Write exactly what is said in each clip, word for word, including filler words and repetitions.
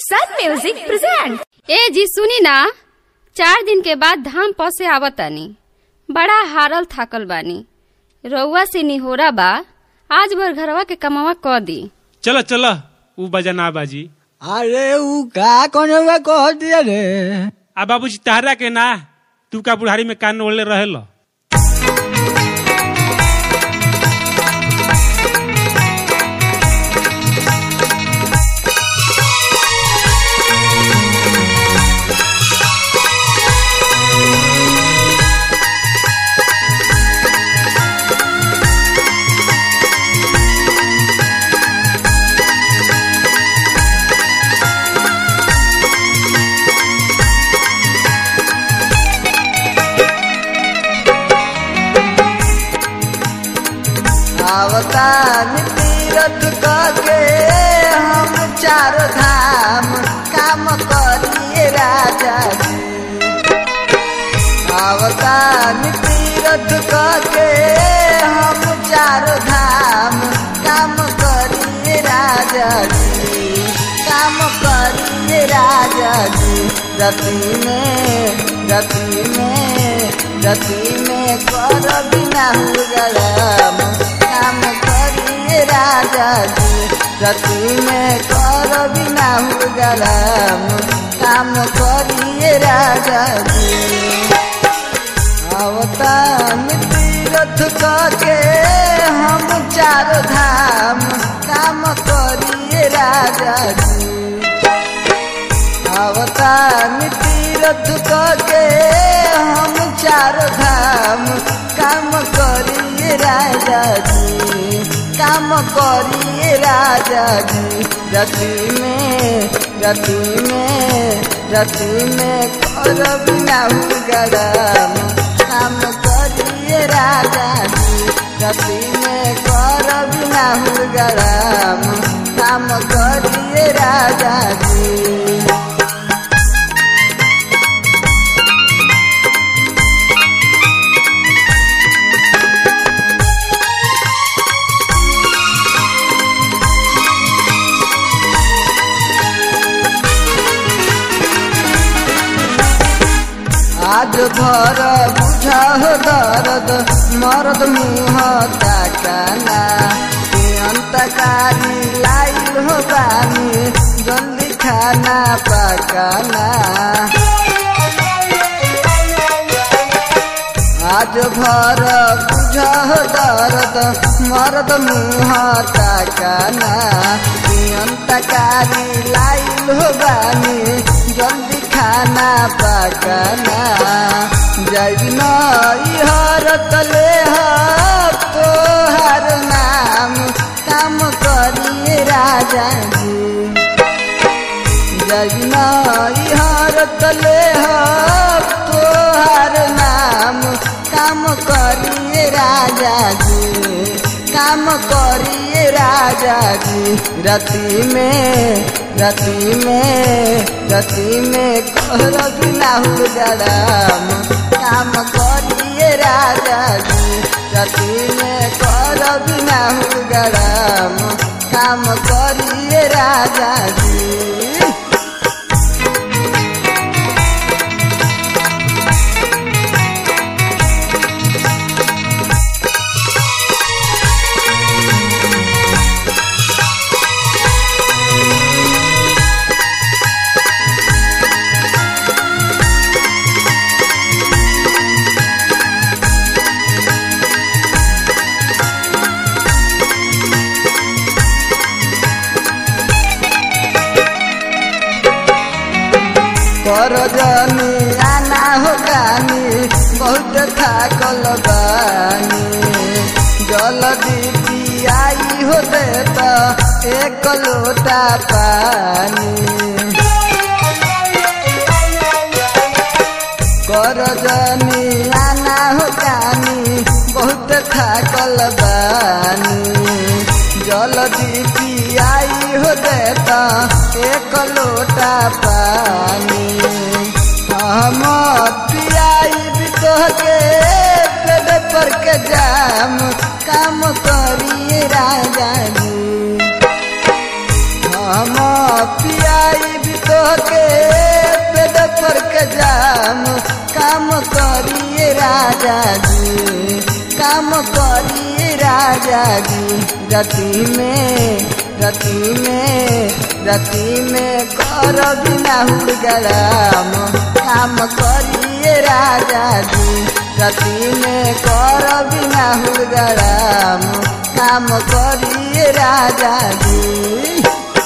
सन music present. ए जी सुनी ना, चार दिन के बाद धाम प से आवतानी, बड़ा हारल थाकल बानी। रउआ से निहोरा बा, आज भर घरवा के कमावा क दी। चलो चलो ऊ बजा ना बाजी। अरे ऊ का कोने कह दिया रे। आ बाबूजी तहरा के ना, तू का बुढ़ारी में कान ओढ़ले रहेलो। अवतार तीरथ के हम चार धाम काम करिए राजा जी। अवतार तीरथ के हम चार धाम काम करिए राजा जी, काम करिए राजा जी। रति में रति में रति में कर बिना गरम काम करिए राजा जी। रति में कर बिना गरम काम करिए राजा जी। अवतार तीरथ के हम चार धाम काम करिए राजा जी। अवतार तीरथ के हम चार धाम काम करिए राजा जी, काम करिए राजा जी। रति में रति में रति में कर बिना गरम काम करिए राजा जी। रति में कर बिना गरम काम करिए राजा जी। आज भर बुझा हो दर्द मर्द मुँह ताकाना। अंतकारी लाइल हो बानी जल्दी खाना पकाना। आज भर बुझा हो दर्द मर्द मुँह ताकाना। अंतकारी लाइल हो बानी जल्दी खाना पकाना। जैन हर तले तोहर नाम काम करिए राजा जी। जैन हर तले तोहर नाम काम करिए राजा जी, काम करिए राजा जी। रति में रति में रति में कर बिना गरम काम करिए राजा जी। रति में कर बिना गरम काम करिए राजा जी। कर जानी आना हो गानी बहुत थाकल बानी। जल्दी पियाई हो देता एक लोटा पानी। कर जानी आना हो गानी बहुत थाकल बानी। जल्दी पियाई हो देता एक लोटा पानी। हम पियाई के पेट पर के जाम काम करिए राजा जी। हम पियाई राजा जी काम करिए राजा जी रति में रति में रति में कर बिना हुड़गड़ाम काम करिए राजा जी रति में कर बिना हुड़गड़ाम काम करिए राजा जी।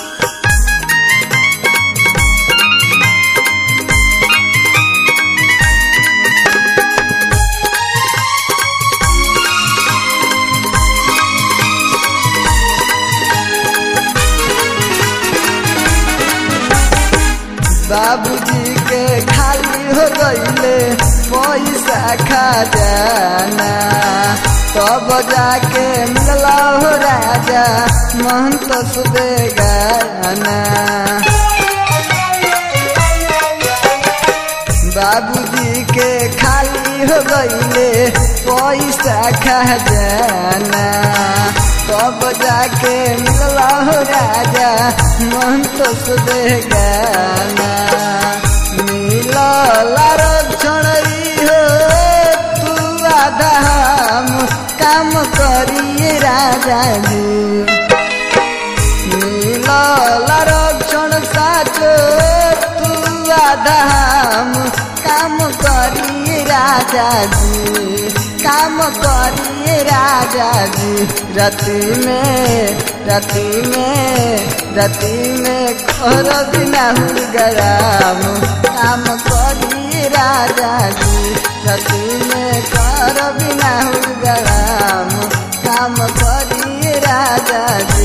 बाबूजी के खाली हो गईले पैसा खजाना तब जाके मिलला हो राजा मन तो सुदेगाना। बाबूजी के खाली हो गईले पैसा खजाना तब जाके मिलला हो राजा मन तो सुदेगाना। मिलला रक्षण हो तू आधा हम काम करिए राजा जी मिलला रक्षण साचो तू आधा हम काम करिए राजा जी काम करिए राजा जी रति में रति में रति में कर बिना हुड़गड़ाम काम करिए राजा जी रति में कर बिना हुड़गड़ाम काम करिए राजा जी।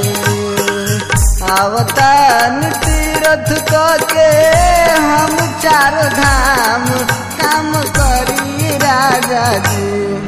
आवतान तीरथ के हम चार धाम काम करिए राजा जी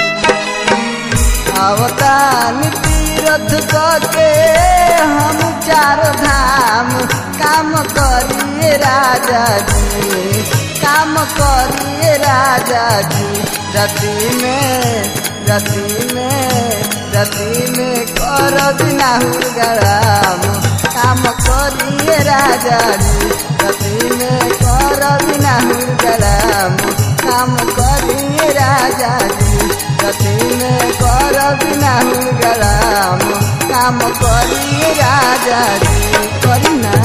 आवतान तीरथ के हम चार धाम काम करिए राजा जी काम करिए राजा जी रति में रति में रति में कर बिना हुड़गड़ाम काम करिए राजा जी रति में कर बिना हुड़गड़ाम काम करिए राजा जी रति में कर बिना हुड़गड़ाम काम करिए राजा जी करी ना।